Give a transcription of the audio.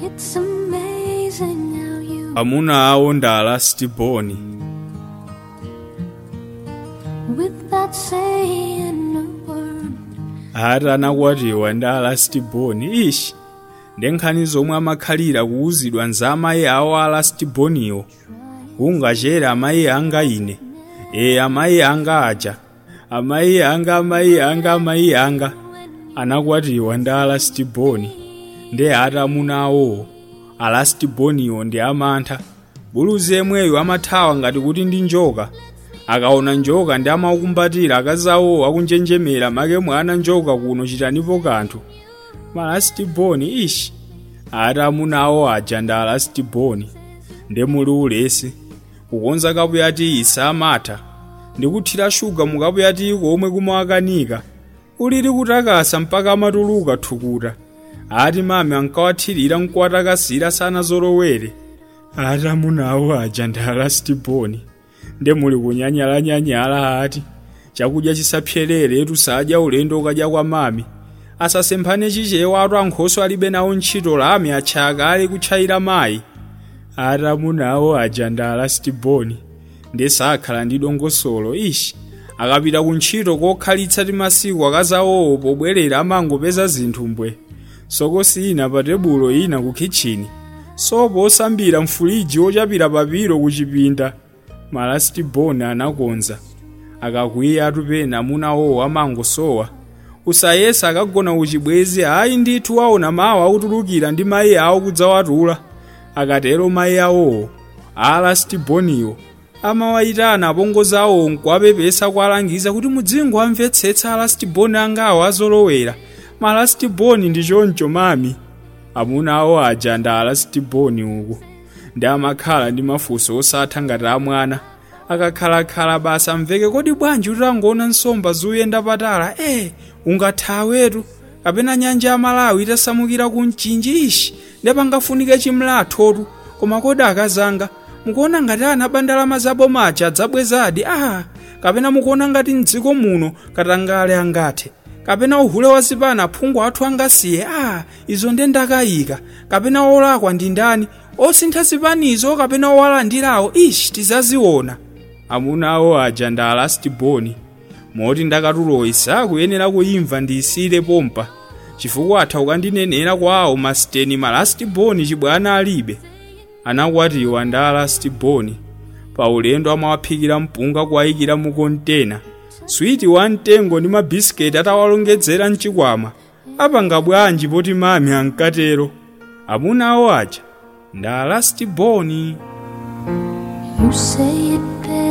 It's amazing how you amuna awo nda lastborn without saying a word. ati anakwatiwa nda lastborn ishi ndenkhani zomwe amakhalira kuwuzidwa nza amayi awo a lastborniwo ungachere amayi anga ine amayi anga aja amayi anga anakwatiwa nda lastborn ndi ati amuna awowo alastborniwo ndi amantha buluzi yemweyo amathawa ngati kuti ndi njoka akaona njoka ndi amaukumbatira akazawo akunjenjemera make mwana njoka kuno chitanipo kanthu malastborn ishi ati amuna awo aja ndi alastborn ndi muli ulesi kukonza kapuyati isa amatha ndikuthira shuga mukapuyati komwe kumawakanika ulili kutakasa mpaka amatuluka thukuta ati mami ankawathirira nkuwatakasira sana zolowere ati amuna awo aja ndi alastborn ndi muli kunyanyalanyanyala ati chakudya chisapyerere tusadya ulendo ukadya kwa mami asasemphane chichewa atu ankhoso alibe nawo ntchito lami atchaka ali kutchayira mayi ati amuna awo aja ndi alastborn ndi sakhala ndi dongosolo ishi akapita kuntchito kokhalitsa ti masiku akazawowo pobwerera amangopeza zinthu mbwe sokosi ina pa tebulo ina ku kitchini sopo osambira mfuliji ochapira papiro kuchipinda malastborn anakonza akakwiya atupena amuna wowo amangosowa usayesa akagona kuchibwezi ayi ndithu aona mawu akutulukira ndi mayi awo kudzawatula akatero mayi awowo alastborniwo amawayitana apongozi awo nkuwapepesa kuwalangiza kuti mudzingo amvetsetsa alastborn angawo azolowera malastborn ndi choncho mami amuna awo aja ndi alastborn uku ndi amakhala ndi mafunso osatha ngati amwana akakhalakhala basa mveke kodi bwanji utangoona nsomba zuyenda patala ungathawetu kapena nyanja ya Malawi itasamukira ku mchinji ishi ndepangafunike chimlathotu koma kodi akazanga mukuona ngati ana bandalama zabo macha adzabwezadi kapena mukuona ngati mdziko muno katangale angathe kapena uhule wazipana aphungu athu angasiye izo ndendakayika kapena olakwa ndi ndani osintha zipanizo kapena owalandirawo ishi tizaziona amuna awo aja ndi alastborn moti ndakatuloyi sakuyenera kuyimva ndiyisire pompa chifukwa atha ukandinenera kwawo masiteni malastborn chibwana alibe anakwatiwa ndi alastborn pa ulendo amawaphikira mpunga kuwayikira mu kontena switi wa mtengo ndi mabisiketi atawalongedzera mchikwama apanga bwanji poti mami ankatero amuna awo aja ndi alastborn. You say it better